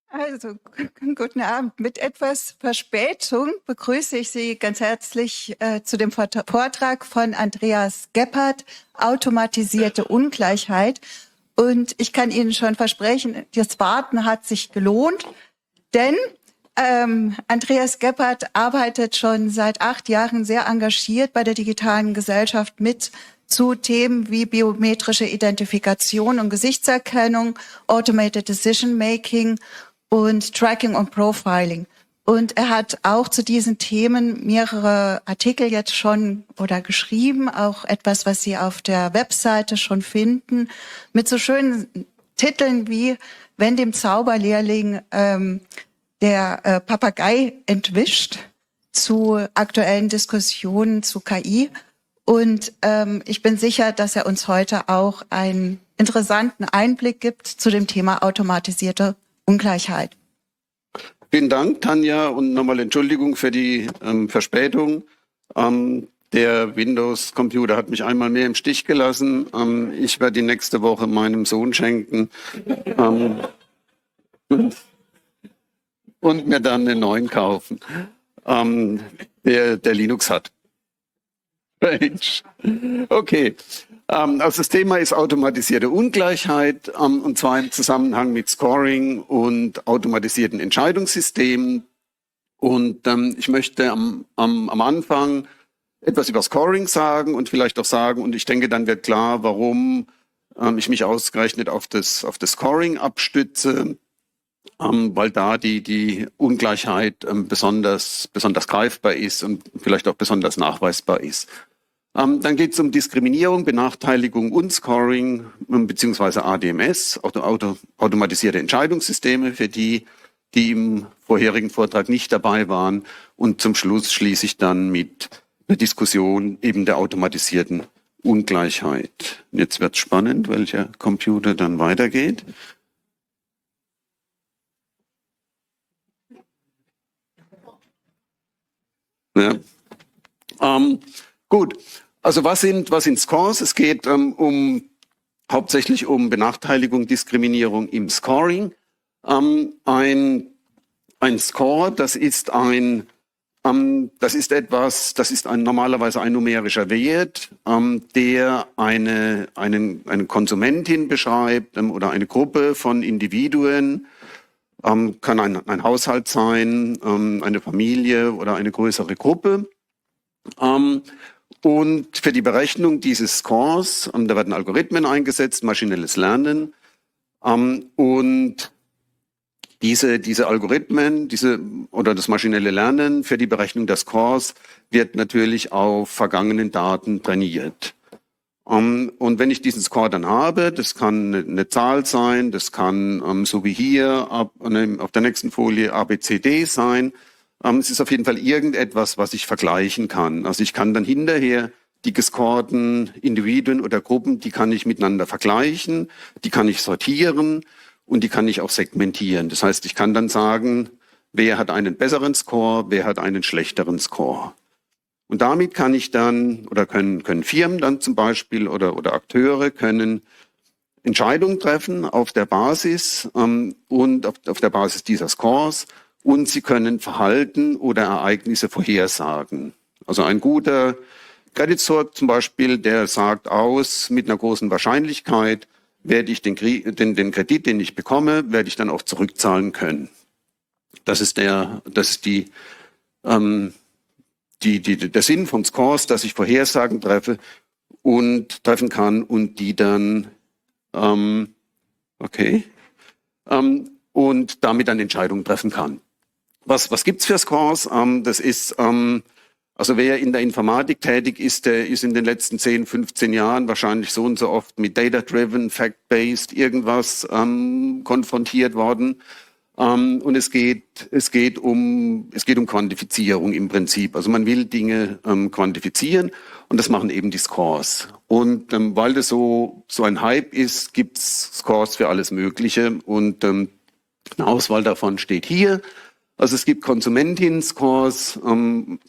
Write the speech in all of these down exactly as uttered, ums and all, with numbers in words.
Also, guten Abend. Mit etwas Verspätung begrüße ich Sie ganz herzlich äh, zu dem Vortrag von Andreas Gebhardt, Automatisierte Ungleichheit. Und ich kann Ihnen schon versprechen, das Warten hat sich gelohnt, denn ähm, Andreas Gebhardt arbeitet schon seit acht Jahren sehr engagiert bei der digitalen Gesellschaft mit zu Themen wie biometrische Identifikation und Gesichtserkennung, Automated Decision Making und Tracking und Profiling. Und er hat auch zu diesen Themen mehrere Artikel jetzt schon oder geschrieben, auch etwas, was Sie auf der Webseite schon finden, mit so schönen Titeln wie Wenn dem Zauberlehrling ähm, der äh, Papagei entwischt, zu aktuellen Diskussionen zu K I. Und ähm, ich bin sicher, dass er uns heute auch einen interessanten Einblick gibt zu dem Thema automatisierte Ungleichheit. Vielen Dank, Tanja, und nochmal Entschuldigung für die ähm, Verspätung. Ähm, der Windows-Computer hat mich einmal mehr im Stich gelassen. Ähm, ich werde die nächste Woche meinem Sohn schenken ähm, und mir dann einen neuen kaufen, ähm, der, der Linux hat. Okay. Ähm, also das Thema ist automatisierte Ungleichheit, ähm, und zwar im Zusammenhang mit Scoring und automatisierten Entscheidungssystemen. Und ähm, ich möchte am, am, am Anfang etwas über Scoring sagen und vielleicht auch sagen, und ich denke, dann wird klar, warum ähm, ich mich ausgerechnet auf das, auf das Scoring abstütze, ähm, weil da die, die Ungleichheit ähm, besonders, besonders greifbar ist und vielleicht auch besonders nachweisbar ist. Ähm, dann geht es um Diskriminierung, Benachteiligung und Scoring, ähm, beziehungsweise A D M S, Auto, Auto, automatisierte Entscheidungssysteme, für die, die im vorherigen Vortrag nicht dabei waren. Und zum Schluss schließe ich dann mit einer Diskussion eben der automatisierten Ungleichheit. Jetzt wird es spannend, welcher Computer dann weitergeht. Ja. Ähm, gut, also was sind, was sind Scores? Es geht ähm, um hauptsächlich um Benachteiligung, Diskriminierung im Scoring. Ähm, ein, ein Score, das ist ein, ähm, das ist etwas, das ist ein, normalerweise ein numerischer Wert, ähm, der eine, einen, eine Konsumentin beschreibt ähm, oder eine Gruppe von Individuen. Ähm, kann ein, ein Haushalt sein, ähm, eine Familie oder eine größere Gruppe. Ähm, und für die Berechnung dieses Scores, ähm, da werden Algorithmen eingesetzt, maschinelles Lernen. Ähm, und diese, diese Algorithmen, diese, oder das maschinelle Lernen für die Berechnung der Scores wird natürlich auf vergangenen Daten trainiert. Um, und wenn ich diesen Score dann habe, das kann eine, eine Zahl sein, das kann, um, so wie hier ab, auf der nächsten Folie A B C D sein. Um, es ist auf jeden Fall irgendetwas, was ich vergleichen kann. Also ich kann dann hinterher die gescorten Individuen oder Gruppen, die kann ich miteinander vergleichen, die kann ich sortieren und die kann ich auch segmentieren. Das heißt, ich kann dann sagen, wer hat einen besseren Score, wer hat einen schlechteren Score. Und damit kann ich dann, oder können, können Firmen dann zum Beispiel oder, oder Akteure können Entscheidungen treffen auf der Basis ähm, und auf, auf der Basis dieser Scores, und sie können Verhalten oder Ereignisse vorhersagen. Also ein guter Credit Score zum Beispiel, der sagt aus, mit einer großen Wahrscheinlichkeit werde ich den, den, den Kredit, den ich bekomme, werde ich dann auch zurückzahlen können. Das ist der, das ist die, ähm, Die, die, der Sinn von Scores, dass ich Vorhersagen treffe und treffen kann und die dann, ähm, okay, ähm, und damit dann Entscheidungen treffen kann. Was, was gibt's für Scores? Ähm, das ist, ähm, also wer in der Informatik tätig ist, der ist in den letzten zehn, fünfzehn Jahren wahrscheinlich so und so oft mit Data-Driven, Fact-Based irgendwas ähm, konfrontiert worden. Um, und es geht, es geht um, es geht um Quantifizierung im Prinzip. Also man will Dinge ähm, quantifizieren und das machen eben die Scores. Und ähm, weil das so, so ein Hype ist, gibt's Scores für alles Mögliche und ähm, eine Auswahl davon steht hier. Also es gibt Konsumentinnen-Scores, ähm,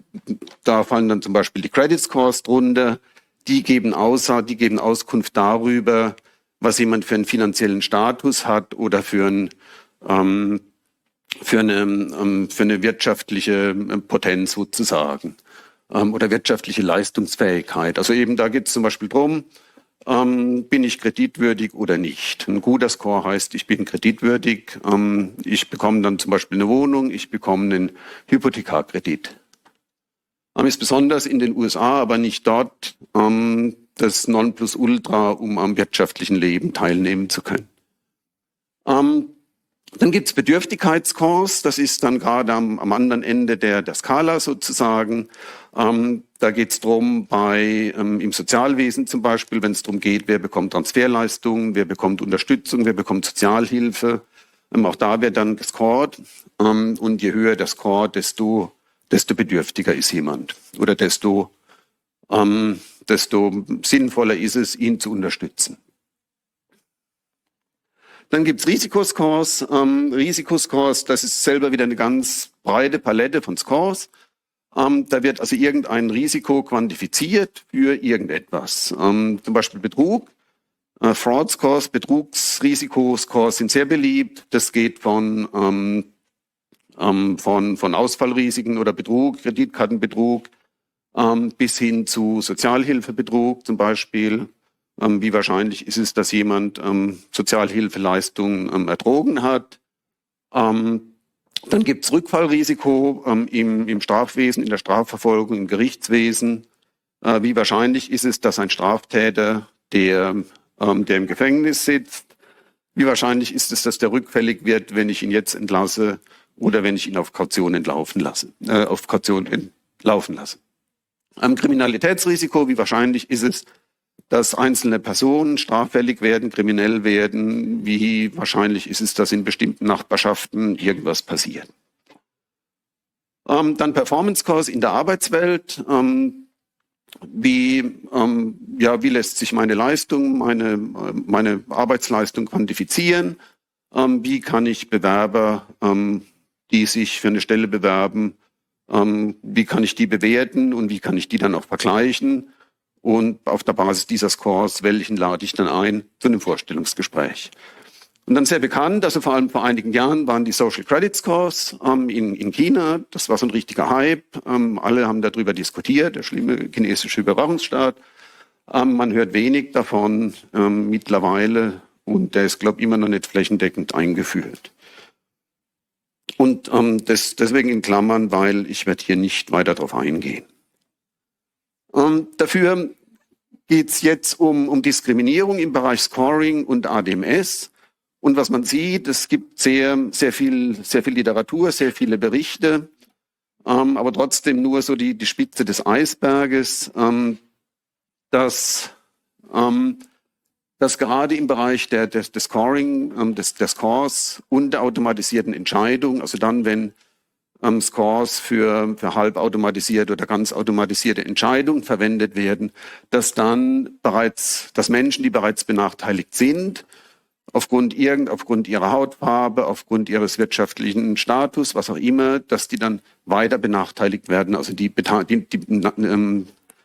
da fallen dann zum Beispiel die Credit-Scores drunter. Die geben Aussage, die geben Auskunft darüber, was jemand für einen finanziellen Status hat oder für ein ähm, für eine, ähm, für eine wirtschaftliche Potenz sozusagen ähm, oder wirtschaftliche Leistungsfähigkeit. Also eben da geht es zum Beispiel drum, ähm, bin ich kreditwürdig oder nicht. Ein guter Score heißt, ich bin kreditwürdig, ähm, ich bekomme dann zum Beispiel eine Wohnung, ich bekomme einen Hypothekarkredit. Ähm, ist besonders in den U S A, aber nicht dort, ähm, das Nonplusultra, um am wirtschaftlichen Leben teilnehmen zu können. Ähm, Dann gibt's Bedürftigkeitsscores, das ist dann gerade am, am anderen Ende der, der Skala sozusagen. Ähm, da geht's drum bei ähm, im Sozialwesen zum Beispiel, wenn es darum geht, wer bekommt Transferleistungen, wer bekommt Unterstützung, wer bekommt Sozialhilfe. Ähm, auch da wird dann gescored. Ähm, und je höher der Score, desto, desto bedürftiger ist jemand. Oder desto, ähm, desto sinnvoller ist es, ihn zu unterstützen. Dann gibt's Risikoscores. Ähm, Risikoscores, das ist selber wieder eine ganz breite Palette von Scores. Ähm, da wird also irgendein Risiko quantifiziert für irgendetwas. Ähm, zum Beispiel Betrug. Äh, Fraud Scores, Betrugsrisikoscores sind sehr beliebt. Das geht von, ähm, ähm, von, von Ausfallrisiken oder Betrug, Kreditkartenbetrug, ähm, bis hin zu Sozialhilfebetrug zum Beispiel. Ähm, wie wahrscheinlich ist es, dass jemand ähm, Sozialhilfeleistungen ähm, ertrogen hat? Ähm, dann gibt es Rückfallrisiko ähm, im, im Strafwesen, in der Strafverfolgung, im Gerichtswesen. Äh, wie wahrscheinlich ist es, dass ein Straftäter, der, ähm, der im Gefängnis sitzt, wie wahrscheinlich ist es, dass der rückfällig wird, wenn ich ihn jetzt entlasse oder wenn ich ihn auf Kaution entlaufen lasse, äh, auf Kaution entlaufen lasse? Am Kriminalitätsrisiko, wie wahrscheinlich ist es, dass einzelne Personen straffällig werden, kriminell werden? Wie wahrscheinlich ist es, dass in bestimmten Nachbarschaften irgendwas passiert? Ähm, dann Performance Scores in der Arbeitswelt. Ähm, wie, ähm, ja, wie lässt sich meine Leistung, meine, meine Arbeitsleistung quantifizieren? Ähm, wie kann ich Bewerber, ähm, die sich für eine Stelle bewerben, ähm, wie kann ich die bewerten und wie kann ich die dann auch vergleichen? Und auf der Basis dieser Scores, welchen lade ich dann ein zu einem Vorstellungsgespräch. Und dann sehr bekannt, also vor allem vor einigen Jahren, waren die Social Credit Scores ähm, in, in China. Das war so ein richtiger Hype. Ähm, alle haben darüber diskutiert, der schlimme chinesische Überwachungsstaat. Ähm, man hört wenig davon ähm, mittlerweile und der ist, glaube ich, immer noch nicht flächendeckend eingeführt. Und ähm, das, deswegen in Klammern, weil ich werde hier nicht weiter darauf eingehen. Ähm, dafür geht es jetzt um, um Diskriminierung im Bereich Scoring und A D M S. Und was man sieht, es gibt sehr, sehr viel, sehr viel Literatur, sehr viele Berichte, ähm, aber trotzdem nur so die, die Spitze des Eisberges, ähm, dass, ähm, dass gerade im Bereich der, der, des Scoring, ähm, des, der Scores und der automatisierten Entscheidung, also dann, wenn ähm, Scores für, für halbautomatisierte oder ganz automatisierte Entscheidungen verwendet werden, dass dann bereits, dass Menschen, die bereits benachteiligt sind, aufgrund irgend, aufgrund ihrer Hautfarbe, aufgrund ihres wirtschaftlichen Status, was auch immer, dass die dann weiter benachteiligt werden. Also die, die, die, ähm,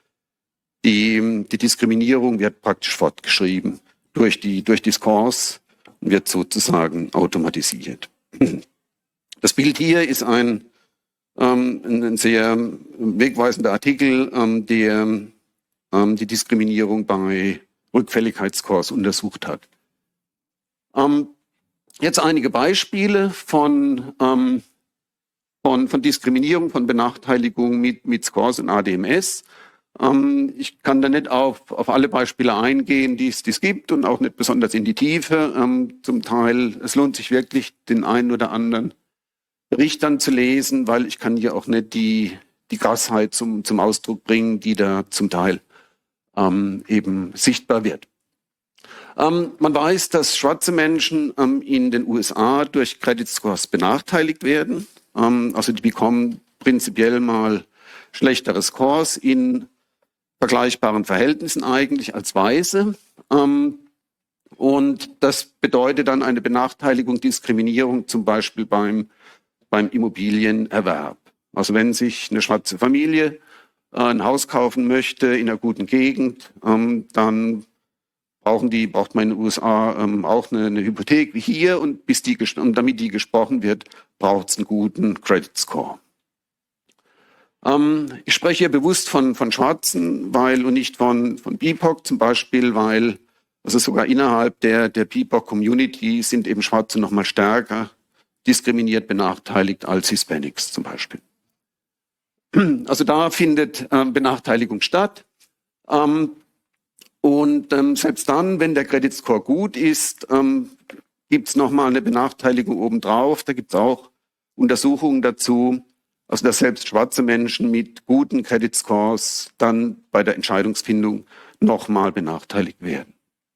die, die Diskriminierung wird praktisch fortgeschrieben durch die, durch die Scores und wird sozusagen automatisiert. Das Bild hier ist ein, ähm, ein sehr wegweisender Artikel, ähm, der ähm, die Diskriminierung bei Rückfälligkeitsscores untersucht hat. Ähm, jetzt einige Beispiele von, ähm, von, von Diskriminierung, von Benachteiligung mit, mit Scores und A D M S. Ähm, ich kann da nicht auf, auf alle Beispiele eingehen, die es die es gibt und auch nicht besonders in die Tiefe. Ähm, zum Teil, es lohnt sich wirklich, den einen oder anderen Bericht dann zu lesen, weil ich kann hier auch nicht die, die Krassheit zum, zum Ausdruck bringen, die da zum Teil ähm, eben sichtbar wird. Ähm, man weiß, dass schwarze Menschen ähm, in den U S A durch Credit Scores benachteiligt werden. Ähm, also die bekommen prinzipiell mal schlechtere Scores in vergleichbaren Verhältnissen eigentlich als Weiße. Ähm, und das bedeutet dann eine Benachteiligung, Diskriminierung zum Beispiel beim, beim Immobilienerwerb. Also wenn sich eine schwarze Familie äh, ein Haus kaufen möchte in einer guten Gegend, ähm, dann brauchen die, braucht man in den U S A ähm, auch eine, eine Hypothek wie hier und bis die, und damit die gesprochen wird, braucht es einen guten Credit Score. Ähm, ich spreche hier bewusst von, von Schwarzen, weil und nicht von, von B I P O C zum Beispiel, weil also sogar innerhalb der, der B I P O C-Community sind eben Schwarze noch mal stärker diskriminiert, benachteiligt als Hispanics zum Beispiel. Also da findet ähm, Benachteiligung statt. Ähm, und ähm, selbst dann, wenn der Credit Score gut ist, ähm, gibt es nochmal eine Benachteiligung obendrauf. Da gibt es auch Untersuchungen dazu, also dass selbst schwarze Menschen mit guten Credit Scores dann bei der Entscheidungsfindung nochmal benachteiligt werden.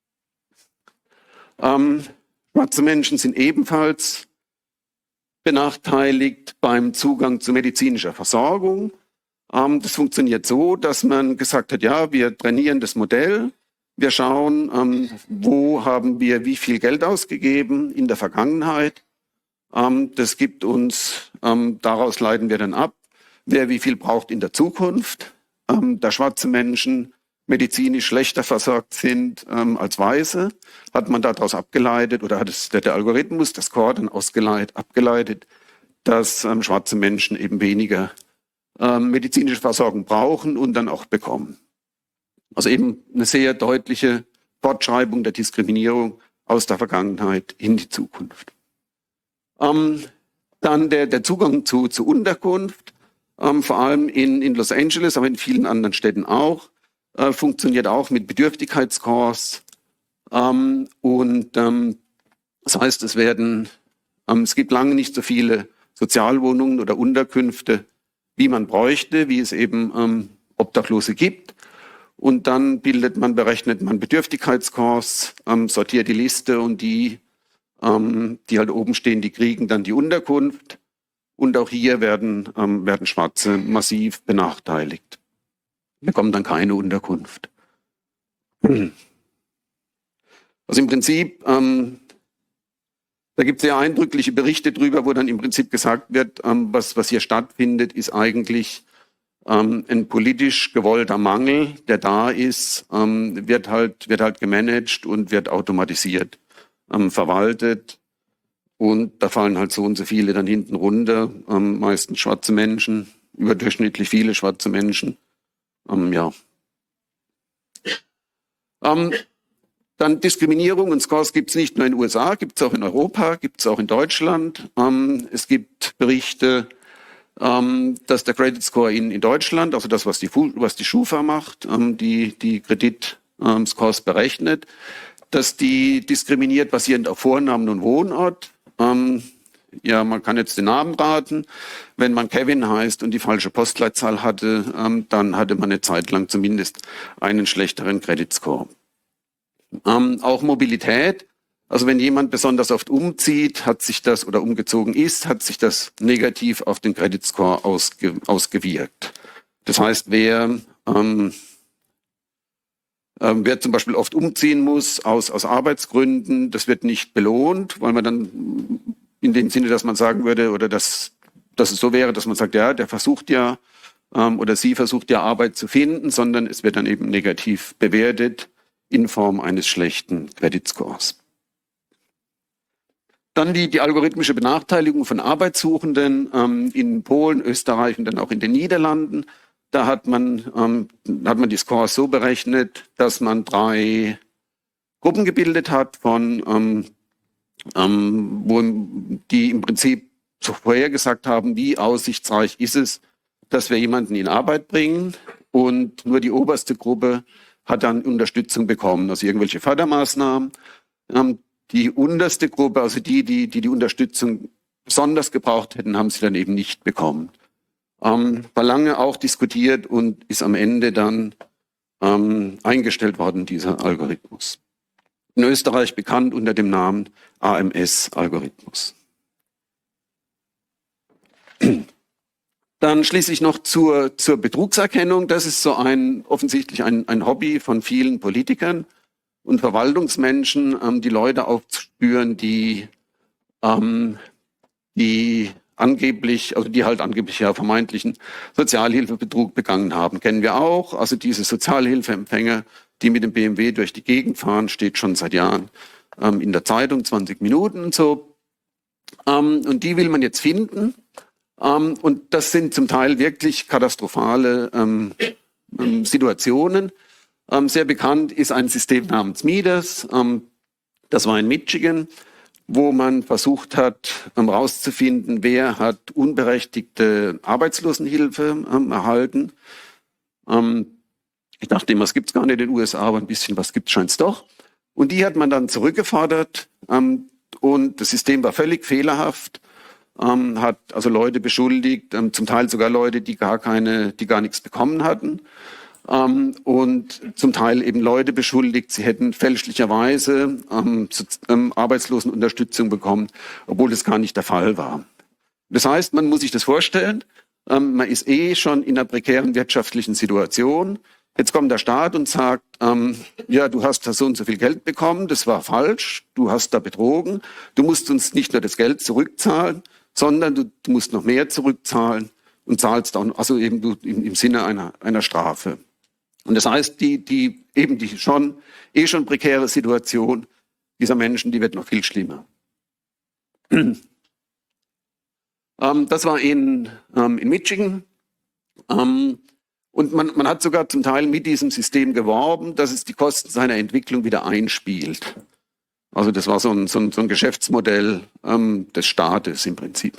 Ähm, schwarze Menschen sind ebenfalls benachteiligt beim Zugang zu medizinischer Versorgung. Ähm, das funktioniert so, dass man gesagt hat, ja, wir trainieren das Modell, wir schauen, ähm, wo haben wir wie viel Geld ausgegeben in der Vergangenheit. Ähm, das gibt uns, ähm, daraus leiten wir dann ab, wer wie viel braucht in der Zukunft. Ähm, da schwarze Menschen medizinisch schlechter versorgt sind ähm, als Weiße, hat man daraus abgeleitet oder hat es der, der Algorithmus, das Score dann ausgeleitet, abgeleitet, dass ähm, schwarze Menschen eben weniger ähm, medizinische Versorgung brauchen und dann auch bekommen. Also eben eine sehr deutliche Fortschreibung der Diskriminierung aus der Vergangenheit in die Zukunft. Ähm, dann der, der Zugang zu, zu Unterkunft, ähm, vor allem in, in Los Angeles, aber in vielen anderen Städten auch, äh, funktioniert auch mit Bedürftigkeitsscores. Ähm, und ähm, das heißt, es werden, ähm, es gibt lange nicht so viele Sozialwohnungen oder Unterkünfte, wie man bräuchte, wie es eben ähm, Obdachlose gibt. Und dann bildet man, berechnet man Bedürftigkeitsscores, ähm, sortiert die Liste und die, ähm, die halt oben stehen, die kriegen dann die Unterkunft. Und auch hier werden, ähm, werden Schwarze massiv benachteiligt. Bekommen dann keine Unterkunft. Also im Prinzip, ähm, da gibt es sehr eindrückliche Berichte drüber, wo dann im Prinzip gesagt wird, ähm, was, was hier stattfindet, ist eigentlich ähm, ein politisch gewollter Mangel, der da ist, ähm, wird halt, wird halt gemanagt und wird automatisiert ähm, verwaltet. Und da fallen halt so und so viele dann hinten runter, ähm, meistens schwarze Menschen, überdurchschnittlich viele schwarze Menschen. Ähm, ja. Ähm, dann Diskriminierung und Scores gibt es nicht nur in den U S A, gibt es auch in Europa, gibt es auch in Deutschland. Ähm, es gibt Berichte, ähm, dass der Credit Score in, in Deutschland, also das, was die, was die Schufa macht, ähm, die, die Kreditscores ähm, berechnet, dass die diskriminiert basierend auf Vornamen und Wohnort. Ähm, ja, man kann jetzt den Namen raten. Wenn man Kevin heißt und die falsche Postleitzahl hatte, ähm, dann hatte man eine Zeit lang zumindest einen schlechteren Credit Score. Ähm, auch Mobilität. Also wenn jemand besonders oft umzieht, hat sich das oder umgezogen ist, hat sich das negativ auf den Credit Score ausge, ausgewirkt. Das heißt, wer, ähm, äh, wer zum Beispiel oft umziehen muss aus, aus Arbeitsgründen, das wird nicht belohnt, weil man dann in dem Sinne, dass man sagen würde oder dass, dass es so wäre, dass man sagt, ja, der versucht ja ähm, oder sie versucht ja Arbeit zu finden, sondern es wird dann eben negativ bewertet in Form eines schlechten Credit Scores. Dann die, die algorithmische Benachteiligung von Arbeitssuchenden ähm, in Polen, Österreich und dann auch in den Niederlanden. Da hat man, ähm, hat man die Scores so berechnet, dass man drei Gruppen gebildet hat, von, ähm, ähm, wo die im Prinzip so vorhergesagt haben, wie aussichtsreich ist es, dass wir jemanden in Arbeit bringen. Und nur die oberste Gruppe hat dann Unterstützung bekommen, also irgendwelche Fördermaßnahmen. Ähm, Die unterste Gruppe, also die, die, die die Unterstützung besonders gebraucht hätten, haben sie dann eben nicht bekommen. Ähm, war lange auch diskutiert und ist am Ende dann ähm, eingestellt worden, dieser Algorithmus. In Österreich bekannt unter dem Namen A M S-Algorithmus. Dann schließlich noch zur, zur Betrugserkennung. Das ist so ein offensichtlich ein, ein Hobby von vielen Politikern und Verwaltungsmenschen, ähm, die Leute aufzuspüren, die, ähm, die angeblich, also die halt angeblich ja vermeintlichen Sozialhilfebetrug begangen haben, kennen wir auch. Also diese Sozialhilfeempfänger, die mit dem B M W durch die Gegend fahren, steht schon seit Jahren ähm, in der Zeitung, zwanzig Minuten und so. Ähm, und die will man jetzt finden. Ähm, und das sind zum Teil wirklich katastrophale ähm, ähm, Situationen. Ähm, sehr bekannt ist ein System namens Midas. Ähm, das war in Michigan, wo man versucht hat, herauszufinden, ähm, wer hat unberechtigte Arbeitslosenhilfe ähm, erhalten. Ähm, ich dachte immer, es gibt es gar nicht in den U S A, aber ein bisschen was gibt es scheint es doch. Und die hat man dann zurückgefordert ähm, und das System war völlig fehlerhaft, ähm, hat also Leute beschuldigt, ähm, zum Teil sogar Leute, die gar keine, die gar nichts bekommen hatten. Ähm, und zum Teil eben Leute beschuldigt, sie hätten fälschlicherweise ähm, so, ähm, Arbeitslosenunterstützung bekommen, obwohl das gar nicht der Fall war. Das heißt, man muss sich das vorstellen, ähm, man ist eh schon in einer prekären wirtschaftlichen Situation. Jetzt kommt der Staat und sagt, ähm, ja, du hast da so und so viel Geld bekommen, das war falsch, du hast da betrogen, du musst uns nicht nur das Geld zurückzahlen, sondern du, du musst noch mehr zurückzahlen und zahlst auch, also eben du im, im Sinne einer, einer Strafe. Und das heißt, die, die, eben die schon, eh schon prekäre Situation dieser Menschen, die wird noch viel schlimmer. ähm, das war in, ähm, in Michigan. Ähm, und man, man hat sogar zum Teil mit diesem System geworben, dass es die Kosten seiner Entwicklung wieder einspielt. Also das war so ein, so ein, so ein Geschäftsmodell ähm, des Staates im Prinzip.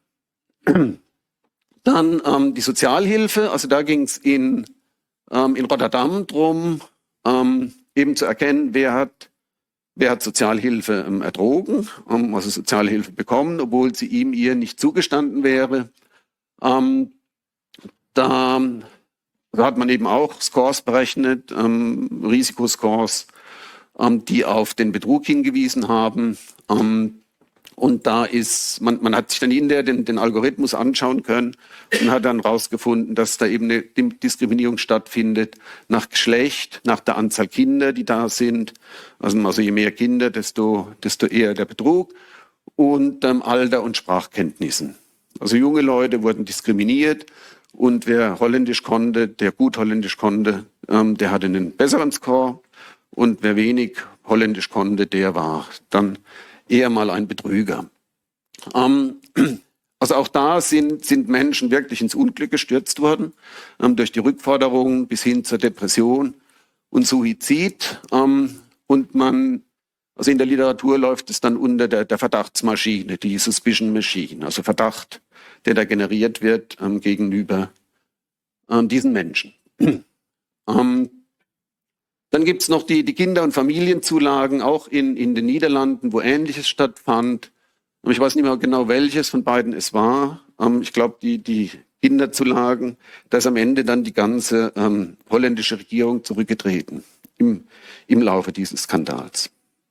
Dann ähm, die Sozialhilfe, also da ging es in in Rotterdam drum, ähm, eben zu erkennen, wer hat, wer hat Sozialhilfe ähm, ertrogen, ähm, also Sozialhilfe bekommen, obwohl sie ihm, ihr nicht zugestanden wäre. Ähm, da, da hat man eben auch Scores berechnet, ähm, Risikoscores, ähm, die auf den Betrug hingewiesen haben. Ähm, Und da ist, man, man hat sich dann hinterher den, den Algorithmus anschauen können und hat dann herausgefunden, dass da eben eine Diskriminierung stattfindet nach Geschlecht, nach der Anzahl Kinder, die da sind. Also, also je mehr Kinder, desto, desto eher der Betrug. Und ähm, Alter und Sprachkenntnissen. Also junge Leute wurden diskriminiert und wer Holländisch konnte, der gut Holländisch konnte, ähm, der hatte einen besseren Score. Und wer wenig Holländisch konnte, der war dann eher mal ein Betrüger. Ähm, also auch da sind, sind Menschen wirklich ins Unglück gestürzt worden, ähm, durch die Rückforderungen bis hin zur Depression und Suizid. Ähm, und man, also in der Literatur läuft es dann unter der, der Verdachtsmaschine, die Suspicion Machine, also Verdacht, der da generiert wird ähm, gegenüber ähm, diesen Menschen. ähm, Dann gibt es noch die, die Kinder- und Familienzulagen, auch in, in den Niederlanden, wo Ähnliches stattfand. Ich weiß nicht mehr genau, welches von beiden es war. Ähm, ich glaube, die, die Kinderzulagen, da ist am Ende dann die ganze ähm, holländische Regierung zurückgetreten im, im Laufe dieses Skandals.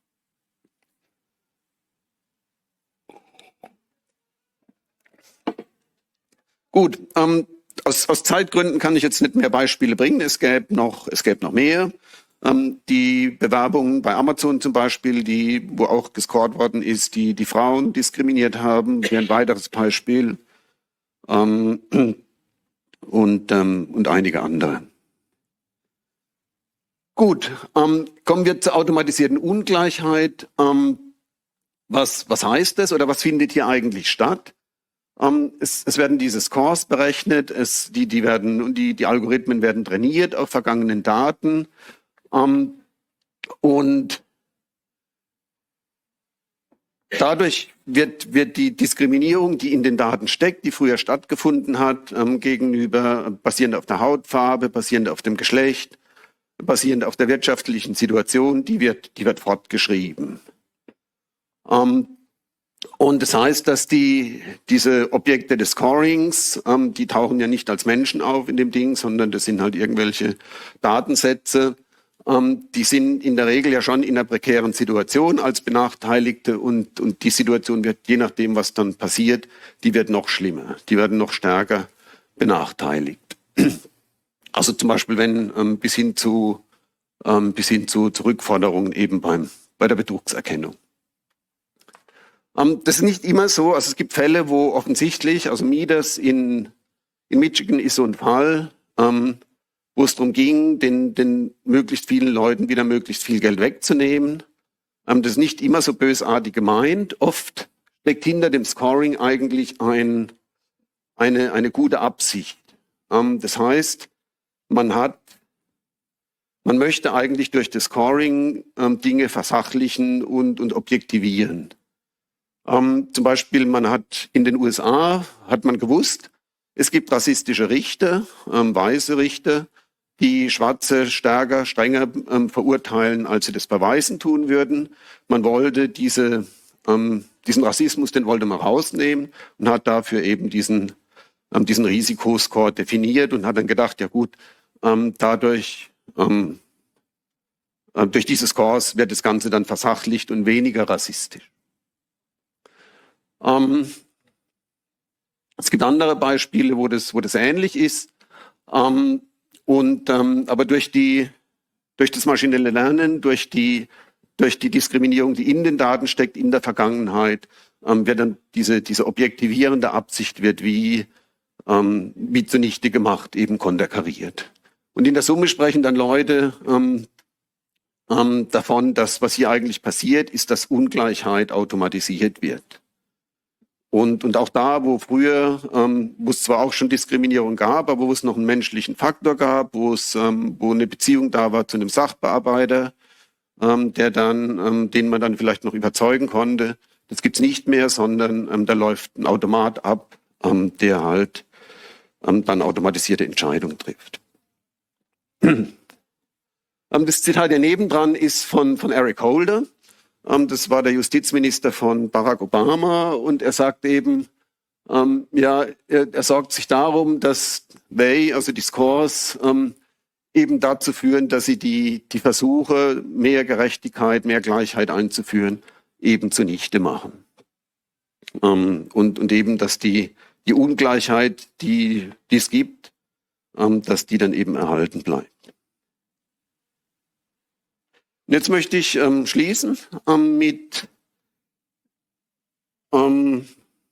Gut, ähm, aus, aus Zeitgründen kann ich jetzt nicht mehr Beispiele bringen. Es gäbe noch, es gäbe noch mehr. Ähm, die Bewerbungen bei Amazon zum Beispiel, die, wo auch gescored worden ist, die die Frauen diskriminiert haben, wäre ein weiteres Beispiel. Ähm, und, ähm, und einige andere. Gut, ähm, kommen wir zur automatisierten Ungleichheit. Ähm, was, was heißt das oder was findet hier eigentlich statt? Um, es, es werden diese Scores berechnet, es, die, die, werden, und die, die Algorithmen werden trainiert auf vergangenen Daten. Um, und dadurch wird, wird die Diskriminierung, die in den Daten steckt, die früher stattgefunden hat, ähm, gegenüber, basierend auf der Hautfarbe, basierend auf dem Geschlecht, basierend auf der wirtschaftlichen Situation, die wird, die wird fortgeschrieben. Um, Und das heißt, dass die, diese Objekte des Scorings, ähm, die tauchen ja nicht als Menschen auf in dem Ding, sondern das sind halt irgendwelche Datensätze. Ähm, die sind in der Regel ja schon in einer prekären Situation als Benachteiligte und, und die Situation wird, je nachdem, was dann passiert, die wird noch schlimmer. Die werden noch stärker benachteiligt. Also zum Beispiel, wenn ähm, bis hin zu, ähm, bis hin zu Zurückforderungen eben beim, bei der Betrugserkennung. Ähm, das ist nicht immer so. Also es gibt Fälle, wo offensichtlich, also Midas in, in Michigan ist so ein Fall, ähm, wo es darum ging, den, den möglichst vielen Leuten wieder möglichst viel Geld wegzunehmen. Ähm, das ist nicht immer so bösartig gemeint. Oft steckt hinter dem Scoring eigentlich ein, eine, eine gute Absicht. Ähm, das heißt, man hat, man möchte eigentlich durch das Scoring ähm, Dinge versachlichen und, und objektivieren. Ähm, zum Beispiel, man hat in den U S A, hat man gewusst, es gibt rassistische Richter, ähm, weiße Richter, die Schwarze stärker, strenger ähm, verurteilen, als sie das bei Weißen tun würden. Man wollte diese, ähm, diesen Rassismus, den wollte man rausnehmen und hat dafür eben diesen, ähm, diesen Risikoscore definiert und hat dann gedacht, ja gut, ähm, dadurch, ähm, äh, durch diese Scores wird das Ganze dann versachlicht und weniger rassistisch. Ähm, es gibt andere Beispiele, wo das, wo das ähnlich ist. Ähm, und, ähm, aber durch, die, durch das maschinelle Lernen, durch die, durch die Diskriminierung, die in den Daten steckt, in der Vergangenheit, ähm, wird dann diese, diese objektivierende Absicht wird wie, ähm, wie zunichte gemacht, eben konterkariert. Und in der Summe sprechen dann Leute ähm, ähm, davon, dass was hier eigentlich passiert, ist, dass Ungleichheit automatisiert wird. Und, und auch da, wo früher, ähm, wo es zwar auch schon Diskriminierung gab, aber wo es noch einen menschlichen Faktor gab, wo es, ähm, wo eine Beziehung da war zu einem Sachbearbeiter, ähm, der dann, ähm, den man dann vielleicht noch überzeugen konnte, das gibt's nicht mehr, sondern ähm, da läuft ein Automat ab, ähm, der halt ähm, dann automatisierte Entscheidungen trifft. ähm, das Zitat hier nebendran ist von, von Eric Holder. Das war der Justizminister von Barack Obama und er sagt eben, ähm, ja, er, er sorgt sich darum, dass they, also die Scores, ähm, eben dazu führen, dass sie die, die Versuche, mehr Gerechtigkeit, mehr Gleichheit einzuführen, eben zunichte machen. Ähm, und, und eben, dass die, die Ungleichheit, die, die es gibt, ähm, dass die dann eben erhalten bleibt. Und jetzt möchte ich ähm, schließen ähm, mit, ähm,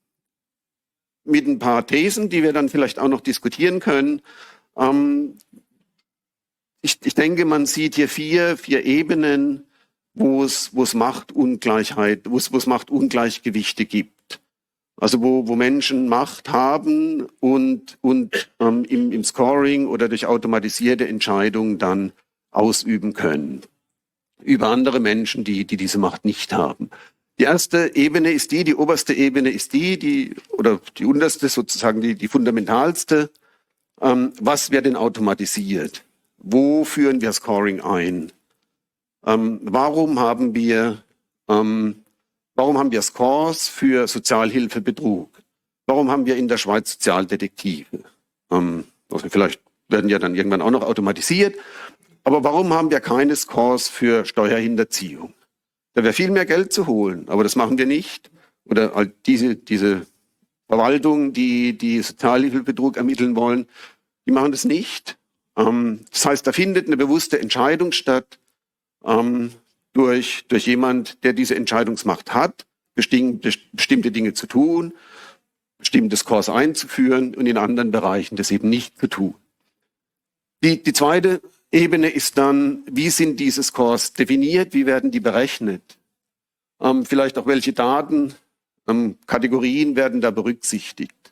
mit ein paar Thesen, die wir dann vielleicht auch noch diskutieren können. Ähm, ich, ich denke, man sieht hier vier, vier Ebenen, wo es, wo es Machtungleichheit, wo es, wo es Machtungleichgewichte gibt. Also wo, wo Menschen Macht haben und, und ähm, im, im Scoring oder durch automatisierte Entscheidungen dann ausüben können über andere Menschen, die, die diese Macht nicht haben. Die erste Ebene ist die, die oberste Ebene ist die, die oder die unterste sozusagen die, die fundamentalste. Ähm, was wird denn automatisiert? Wo führen wir Scoring ein? Ähm, warum haben wir ähm, warum haben wir Scores für Sozialhilfebetrug? Warum haben wir in der Schweiz Sozialdetektive? Ähm, also vielleicht werden ja dann irgendwann auch noch automatisiert. Aber warum haben wir keine Scores für Steuerhinterziehung? Da wäre viel mehr Geld zu holen, aber das machen wir nicht. Oder halt diese, diese Verwaltung, die die Sozialhilfebetrug ermitteln wollen, die machen das nicht. Ähm, das heißt, da findet eine bewusste Entscheidung statt ähm, durch, durch jemand, der diese Entscheidungsmacht hat, bestimmte, bestimmte Dinge zu tun, bestimmte Scores einzuführen und in anderen Bereichen das eben nicht zu tun. Die, die zweite Ebene ist dann, wie sind diese Scores definiert, wie werden die berechnet? Ähm, vielleicht auch welche Daten, ähm, Kategorien werden da berücksichtigt.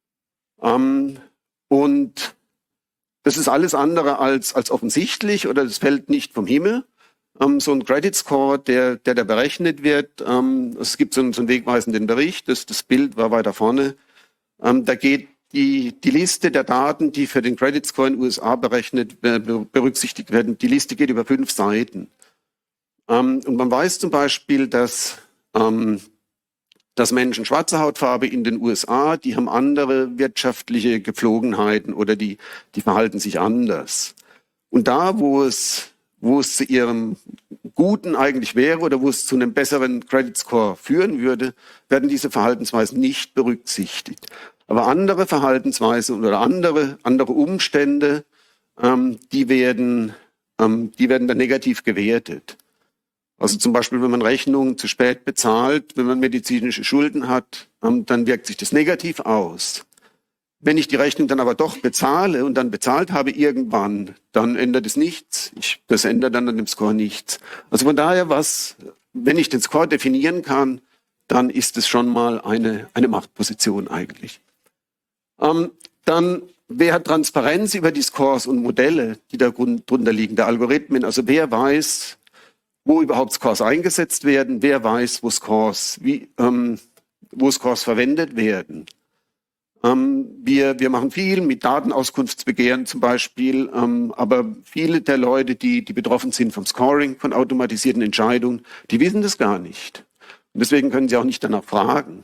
Ähm, und das ist alles andere als, als offensichtlich oder das fällt nicht vom Himmel. Ähm, so ein Credit Score, der, der da berechnet wird, ähm, es gibt so einen, so einen wegweisenden Bericht, das, das Bild war weiter vorne, ähm, da geht Die, die Liste der Daten, die für den Credit Score in den U S A berechnet, berücksichtigt werden, die Liste geht über fünf Seiten. Ähm, und man weiß zum Beispiel, dass, ähm, dass Menschen schwarzer Hautfarbe in den U S A, die haben andere wirtschaftliche Gepflogenheiten oder die, die verhalten sich anders. Und da, wo es, wo es zu ihrem Guten eigentlich wäre oder wo es zu einem besseren Credit Score führen würde, werden diese Verhaltensweisen nicht berücksichtigt. Aber andere Verhaltensweisen oder andere, andere Umstände, ähm, die werden, ähm, die werden dann negativ gewertet. Also zum Beispiel, wenn man Rechnungen zu spät bezahlt, wenn man medizinische Schulden hat, dann wirkt sich das negativ aus. Wenn ich die Rechnung dann aber doch bezahle und dann bezahlt habe irgendwann, dann ändert es nichts. Ich, das ändert dann an dem Score nichts. Also von daher, was, wenn ich den Score definieren kann, dann ist es schon mal eine, eine Machtposition eigentlich. Ähm, dann, wer hat Transparenz über die Scores und Modelle, die da drunter liegen, der Algorithmen? Also wer weiß, wo überhaupt Scores eingesetzt werden? Wer weiß, wo Scores, wie, ähm, wo Scores verwendet werden? Ähm, wir, wir machen viel mit Datenauskunftsbegehren zum Beispiel, ähm, aber viele der Leute, die, die betroffen sind vom Scoring, von automatisierten Entscheidungen, die wissen das gar nicht. Und deswegen können sie auch nicht danach fragen.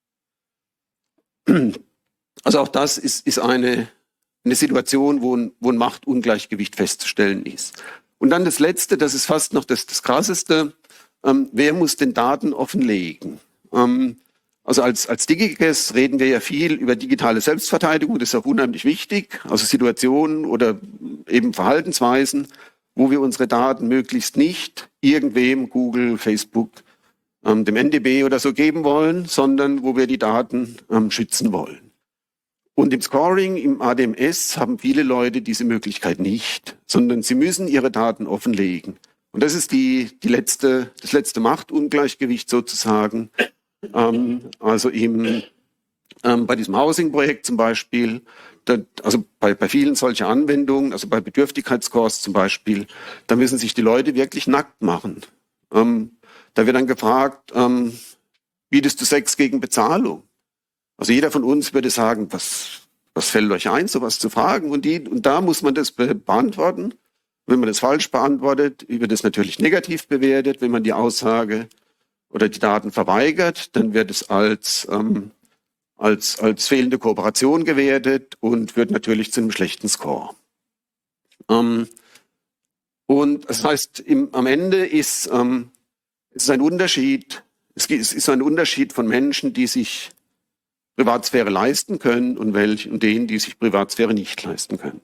Also auch das ist, ist eine, eine Situation, wo ein, wo ein Machtungleichgewicht festzustellen ist. Und dann das Letzte, das ist fast noch das, das Krasseste, ähm, wer muss den Daten offenlegen? Ähm, Also als, als DigiGuess reden wir ja viel über digitale Selbstverteidigung, das ist auch unheimlich wichtig, also Situationen oder eben Verhaltensweisen, wo wir unsere Daten möglichst nicht irgendwem, Google, Facebook, ähm, dem N D B oder so geben wollen, sondern wo wir die Daten ähm, schützen wollen. Und im Scoring, im A D M S haben viele Leute diese Möglichkeit nicht, sondern sie müssen ihre Daten offenlegen. Und das ist die, die letzte, das letzte Machtungleichgewicht sozusagen. Ähm, also im, ähm, bei diesem Housing-Projekt zum Beispiel, da, also bei, bei vielen solcher Anwendungen, also bei Bedürftigkeitsscores zum Beispiel, da müssen sich die Leute wirklich nackt machen. Ähm, da wird dann gefragt, ähm, bietest du Sex gegen Bezahlung? Also jeder von uns würde sagen, was, was fällt euch ein, sowas zu fragen? Und, die, und da muss man das be beantworten. Wenn man das falsch beantwortet, wird das natürlich negativ bewertet. Wenn man die Aussage oder die Daten verweigert, dann wird es als, ähm, als, als fehlende Kooperation gewertet und führt natürlich zu einem schlechten Score. Ähm, und das heißt, im, am Ende ist, ähm, ist es ein Unterschied, es ist ein Unterschied von Menschen, die sich Privatsphäre leisten können und welchen und denen, die sich Privatsphäre nicht leisten können.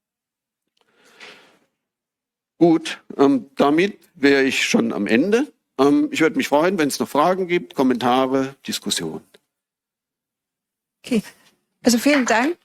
Gut, ähm, damit wäre ich schon am Ende. Ähm, ich würde mich freuen, wenn es noch Fragen gibt, Kommentare, Diskussionen. Okay, also vielen Dank.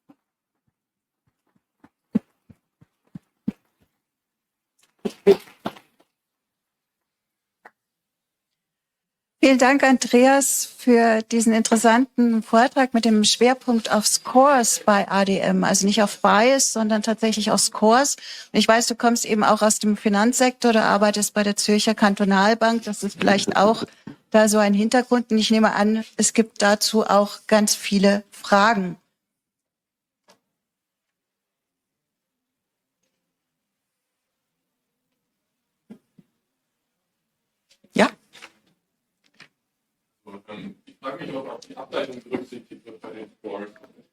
Vielen Dank, Andreas, für diesen interessanten Vortrag mit dem Schwerpunkt auf Scores bei A D M. Also nicht auf Bias, sondern tatsächlich auf Scores. Und ich weiß, du kommst eben auch aus dem Finanzsektor, du arbeitest bei der Zürcher Kantonalbank. Das ist vielleicht auch da so ein Hintergrund. Und ich nehme an, es gibt dazu auch ganz viele Fragen. Ja? Ich frage mich, ob auch die Ableitung berücksichtigt wird bei den Scores.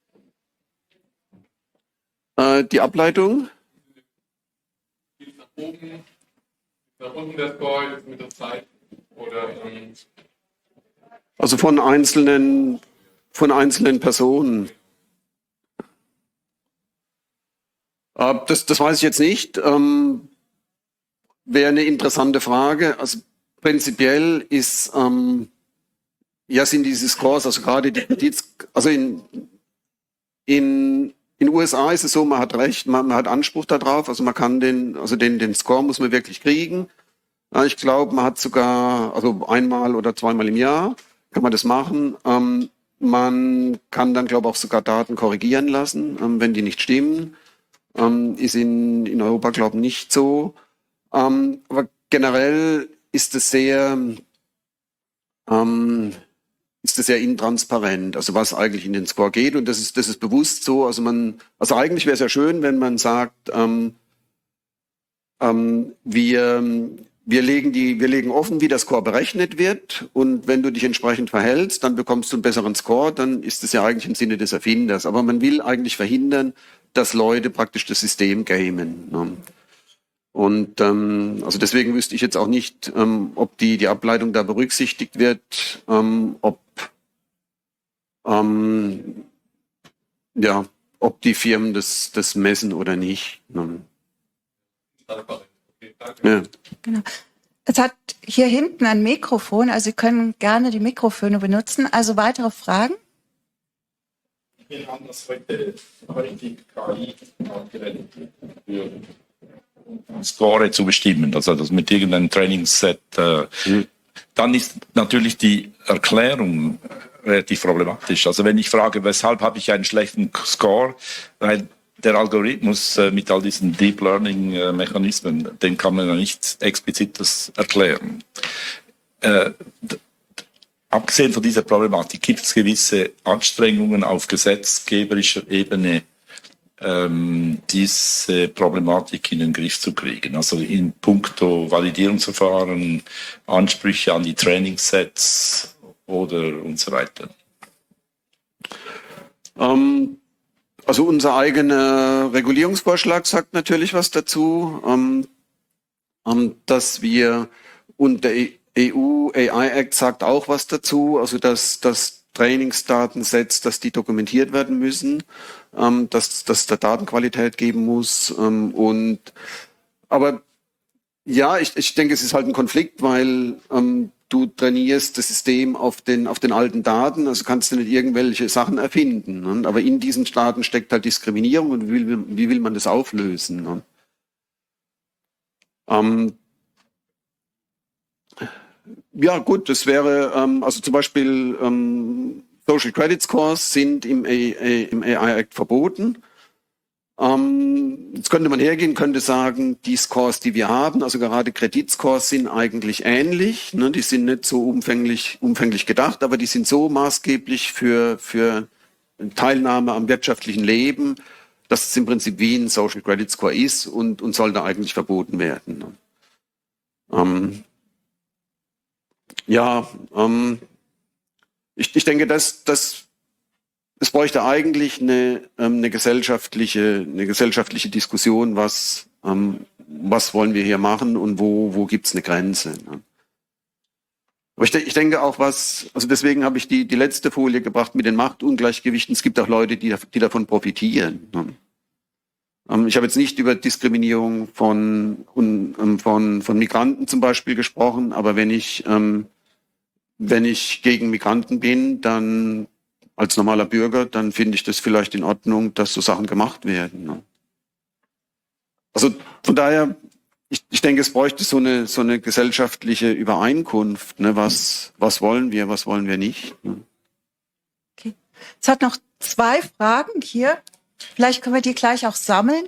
Äh, die Ableitung? Geht nach oben, nach unten der Score jetzt mit der Zeit oder ähm Also von einzelnen, von einzelnen Personen. Äh, das, das weiß ich jetzt nicht. Ähm, wäre eine interessante Frage. Also prinzipiell ist ähm, ja, sind diese Scores, also gerade die Kredits, also in, in, in U S A ist es so, man hat Recht, man, man hat Anspruch darauf, also man kann den, also den, den Score muss man wirklich kriegen. Ja, ich glaube, man hat sogar, also einmal oder zweimal im Jahr kann man das machen. Ähm, man kann dann, glaube ich, auch sogar Daten korrigieren lassen, ähm, wenn die nicht stimmen. Ähm, ist in, in Europa, glaube ich, nicht so. Ähm, aber generell ist es sehr, ähm, ist das sehr intransparent, also was eigentlich in den Score geht, und das ist, das ist bewusst so. Also man, also eigentlich wäre es ja schön, wenn man sagt, ähm, ähm, wir, wir legen die, wir legen offen, wie der Score berechnet wird, und wenn du dich entsprechend verhältst, dann bekommst du einen besseren Score, dann ist das ja eigentlich im Sinne des Erfinders. Aber man will eigentlich verhindern, dass Leute praktisch das System gamen, ne? Und ähm, also deswegen wüsste ich jetzt auch nicht, ähm, ob die, die Ableitung da berücksichtigt wird, ähm, ob Ähm, ja, ob die Firmen das, das messen oder nicht. Okay, danke. Ja. Genau. Es hat hier hinten ein Mikrofon, also Sie können gerne die Mikrofone benutzen. Also weitere Fragen? Ich nehme an, dass heute häufig K I angewendet wird, um Score zu bestimmen, also das mit irgendeinem Trainingsset. Äh, mhm. Dann ist natürlich die Erklärung relativ problematisch. Also wenn ich frage, weshalb habe ich einen schlechten Score, weil der Algorithmus äh, mit all diesen Deep Learning äh, Mechanismen, den kann man ja nicht explizit das erklären. Äh, d- abgesehen von dieser Problematik gibt es gewisse Anstrengungen auf gesetzgeberischer Ebene, ähm, diese Problematik in den Griff zu kriegen. Also in puncto Validierungsverfahren, Ansprüche an die Trainingssets oder und so weiter. Ähm, also unser eigener Regulierungsvorschlag sagt natürlich was dazu, ähm, ähm, dass wir und der E U A I Act sagt auch was dazu, also dass das Trainingsdatensets, dass die dokumentiert werden müssen, ähm, dass dass da Datenqualität geben muss ähm, und aber ja, ich, ich denke, es ist halt ein Konflikt, weil ähm, du trainierst das System auf den auf den alten Daten, also kannst du nicht irgendwelche Sachen erfinden. Ne? Aber in diesen Daten steckt halt Diskriminierung und wie will, wie will man das auflösen? Ne? Ähm, ja, gut, das wäre ähm, also zum Beispiel ähm, Social Credit Scores sind im, A, A, im A I Act verboten. Ähm, jetzt könnte man hergehen, könnte sagen, die Scores, die wir haben, also gerade Kreditscores sind eigentlich ähnlich. Ne? Die sind nicht so umfänglich, umfänglich gedacht, aber die sind so maßgeblich für, für Teilnahme am wirtschaftlichen Leben, dass es im Prinzip wie ein Social Credit Score ist und, und sollte eigentlich verboten werden. Ne? Ähm, ja, ähm, ich, ich denke, dass das es bräuchte eigentlich eine, ähm, eine gesellschaftliche, eine gesellschaftliche Diskussion, was, ähm, was wollen wir hier machen und wo, wo gibt's eine Grenze. Ne? Aber ich, de- ich denke auch was, also deswegen habe ich die, die letzte Folie gebracht mit den Machtungleichgewichten. Es gibt auch Leute, die, die davon profitieren. Ne? Ähm, ich habe jetzt nicht über Diskriminierung von, un, ähm, von, von Migranten zum Beispiel gesprochen, aber wenn ich, ähm, wenn ich gegen Migranten bin, dann als normaler Bürger, dann finde ich das vielleicht in Ordnung, dass so Sachen gemacht werden. Ne? Also von daher, ich, ich denke, es bräuchte so eine so eine gesellschaftliche Übereinkunft. Ne? Was was wollen wir, was wollen wir nicht? Ne? Okay. Es hat noch zwei Fragen hier. Vielleicht können wir die gleich auch sammeln.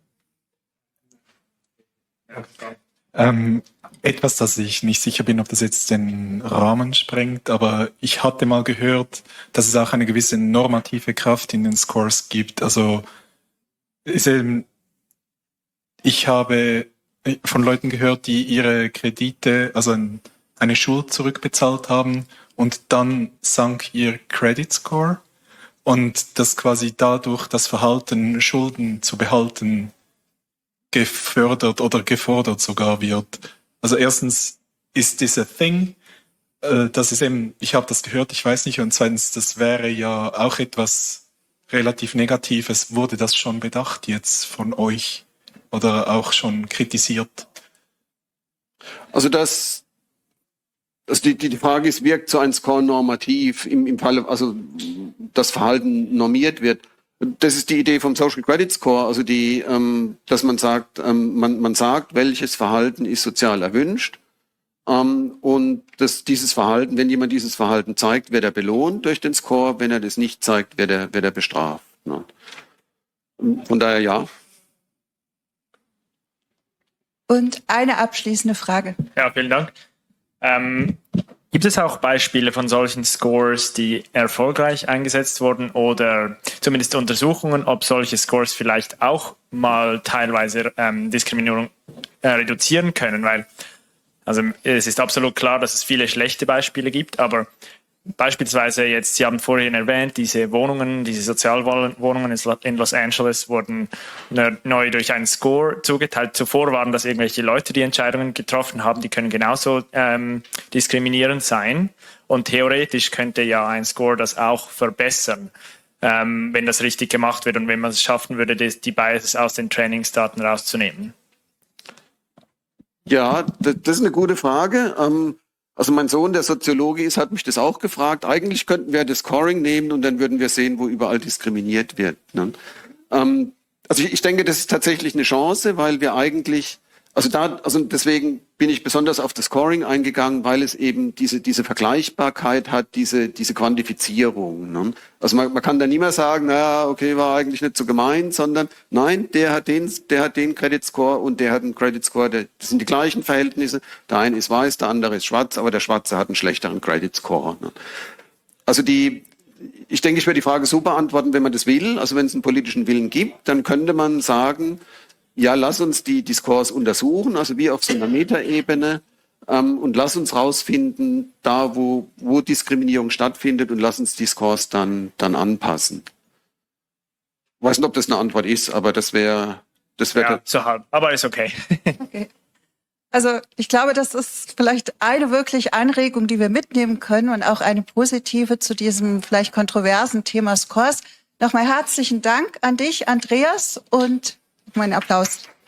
Ähm, etwas, das ich nicht sicher bin, ob das jetzt den Rahmen sprengt, aber ich hatte mal gehört, dass es auch eine gewisse normative Kraft in den Scores gibt. Also ist eben, ich habe von Leuten gehört, die ihre Kredite, also ein, eine Schuld zurückbezahlt haben und dann sank ihr Credit Score und dass quasi dadurch das Verhalten, Schulden zu behalten, gefördert oder gefordert sogar wird. Also erstens ist this a thing, äh, das ist eben, ich habe das gehört, ich weiß nicht, und zweitens, das wäre ja auch etwas relativ Negatives. Wurde das schon bedacht jetzt von euch oder auch schon kritisiert? Also das, also die, die Frage ist, wirkt so ein Score normativ im, im Falle, also das Verhalten normiert wird? Das ist die Idee vom Social Credit Score, also die, ähm, dass man sagt, ähm, man, man sagt, welches Verhalten ist sozial erwünscht. Ähm, und dass dieses Verhalten, wenn jemand dieses Verhalten zeigt, wird er belohnt durch den Score. Wenn er das nicht zeigt, wird er, wird er bestraft. Ne? Von daher ja. Und eine abschließende Frage. Ja, vielen Dank. Ähm, gibt es auch Beispiele von solchen Scores, die erfolgreich eingesetzt wurden oder zumindest Untersuchungen, ob solche Scores vielleicht auch mal teilweise ähm, Diskriminierung äh, reduzieren können? Weil also es ist absolut klar, dass es viele schlechte Beispiele gibt, aber beispielsweise jetzt, Sie haben vorhin erwähnt, diese Wohnungen, diese Sozialwohnungen in Los Angeles wurden neu durch einen Score zugeteilt. Zuvor waren das irgendwelche Leute, die Entscheidungen getroffen haben, die können genauso ähm, diskriminierend sein. Und theoretisch könnte ja ein Score das auch verbessern, ähm, wenn das richtig gemacht wird und wenn man es schaffen würde, die, die Biases aus den Trainingsdaten rauszunehmen. Ja, das, das ist eine gute Frage. Ähm, also mein Sohn, der Soziologe ist, hat mich das auch gefragt. Eigentlich könnten wir das Scoring nehmen und dann würden wir sehen, wo überall diskriminiert wird. Ne? Ähm, also ich, ich denke, das ist tatsächlich eine Chance, weil wir eigentlich, also da, also deswegen bin ich besonders auf das Scoring eingegangen, weil es eben diese diese Vergleichbarkeit hat, diese diese Quantifizierung. Ne? Also man, man kann da nie mehr sagen, naja, okay, war eigentlich nicht so gemeint, sondern nein, der hat den, der hat den Credit Score und der hat einen Credit Score. Der, das sind die gleichen Verhältnisse. Der eine ist weiß, der andere ist schwarz, aber der Schwarze hat einen schlechteren Credit Score. Ne? Also die Ich denke, ich werde die Frage so beantworten, wenn man das will. Also wenn es einen politischen Willen gibt, dann könnte man sagen, ja, lass uns die, die Scores untersuchen, also wie auf so einer Metaebene, ähm, und lass uns rausfinden, da wo, wo Diskriminierung stattfindet, und lass uns die Scores dann, dann anpassen. Ich weiß nicht, ob das eine Antwort ist, aber das wäre, das wäre. Ja, so halb, aber ist okay. Okay. Also ich glaube, das ist vielleicht eine wirklich Anregung, die wir mitnehmen können und auch eine positive zu diesem vielleicht kontroversen Thema Scores. Nochmal herzlichen Dank an dich, Andreas, und mein Applaus.